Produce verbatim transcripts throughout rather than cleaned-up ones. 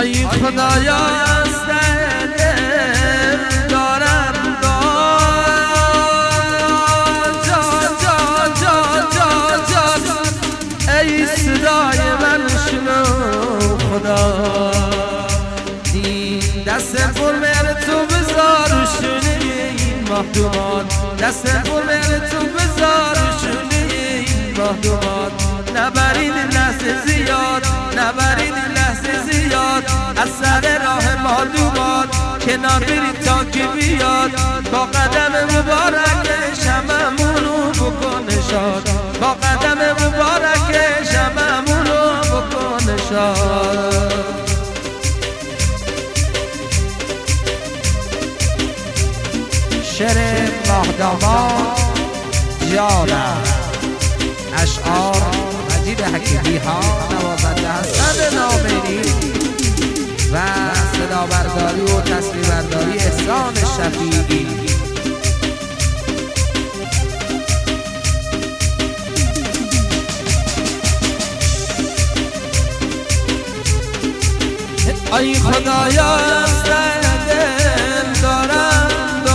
ای خدایا از دل دارم جان جان جان جان جان ای صدای من شنو خدا این دست پر مهر تو بذار و شونه این مخدومان دست پر مهر تو بذار و شونه این مخدومان نبرید لحظه زیاد نبرید لحظه زیاد از سر راه مادومان کنار برید تا که بیاد با قدم مبارک شمعمونو بکن شاد با قدم مبارک شمعمونو بکن شاد شعر مهدوان جانم اشعار مجید حکیمی ها نوازنده حسن نامری و صدا برداری و تصویر برداری احسان شفیعی ای خدایا از دل دارم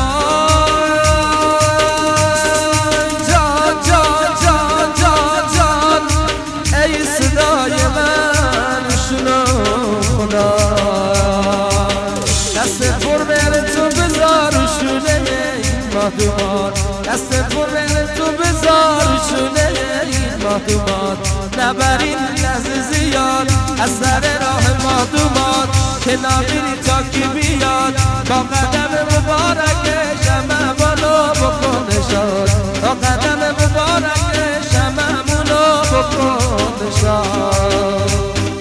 دست پر تو بذار شونه این مادومان نبرین لحظه زیاد از سر راه مادومان که نبینی تا کی بیاد با قدم مبارک شمعمونو بکن شاد با قدم مبارک شمعمونو بکن شاد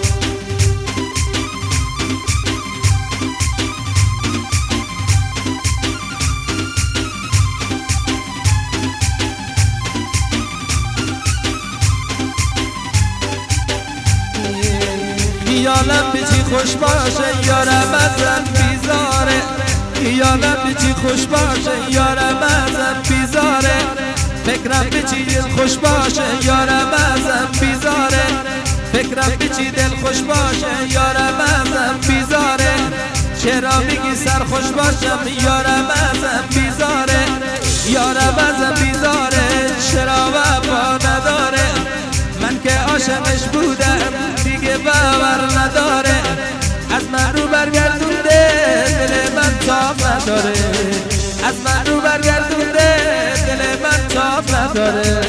خیالم بچی خوش باشه یارم ازم بیزاره خیالم بچی خوش باشه یارم ازم بیزاره فکرم بچی دل خوش باشه یارم ازم بیزاره فکرم بچی دل خوش باشه یارم ازم بیزاره چرا میگی سر خوش باشم یارم ازم بیزاره یارم ازم بیزاره چرا وفا نداره من که عاشقش بودم دیگه باور نداره از من رو برگردونده دل من تاب نداره از من رو برگردونده دل من تاب نداره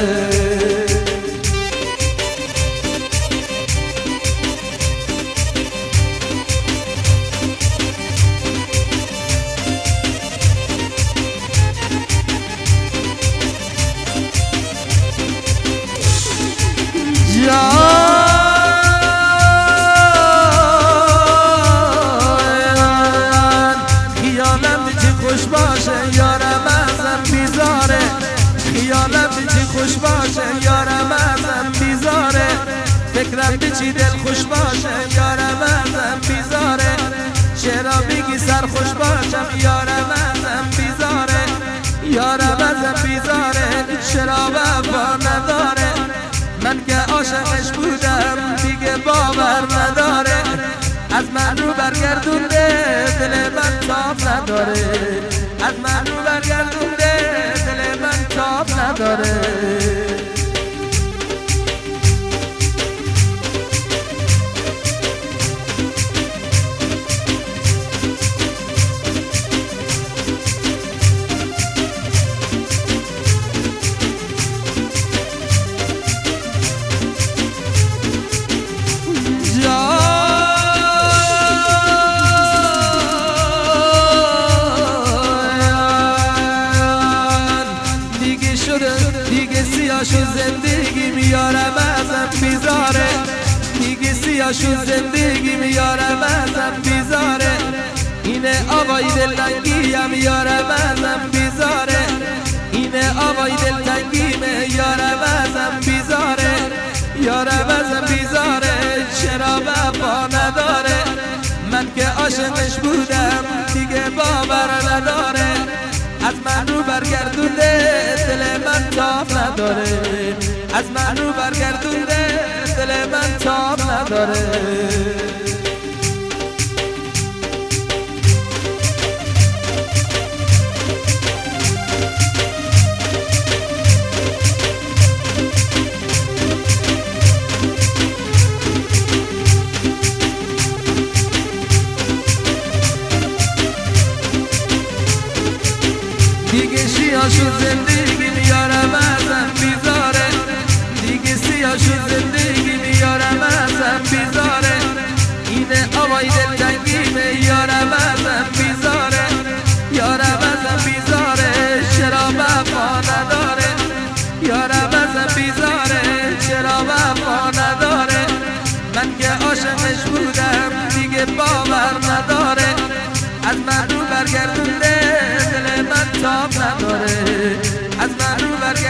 خیالم بچی خوش باشه یارم ازم بیزاره خیالم بچی خوش باشه یارم ازم بیزاره فکرم بچی دل خوش باشه یارم ازم بیزاره چرا میگی سر خوش باشم یارم ازم بیزاره یارم ازم بیزاره چرا وفا نداره من که عاشقش بودم دیگه باور نداره از من رو برگردونده دل من تاب نداره از من رو برگردونده دل من تاب نداره دیگه سیاشو زندگی میارم ازم بیزاره دیگه سیاشو زندگی میارم ازم بیزاره اینه آقای دلتنگی هم یارم ازم بیزاره اینه آقای دلتنگی یارم ازم بیزاره یارم ازم بیزاره چرا وفا نداره من که عاشقش بودم دیگه باور نداره از من رو برگردونده دل من تاب نداره از من رو برگردونده دل من تاب نداره دیگه شیعه شد زندگی میارم ازم بیزاره دیگه سیاه شد زندگی میارم ازم بیزاره اینه آوای دلتنگی میارم ازم بیزاره یارم ازم بیزاره چرا وفا نداره یارم ازم بیزاره چرا وفا نداره من که عاشقش بودم دیگه باور نداره از من رو برگردونده دل من تاب نداره از من رو برگردونده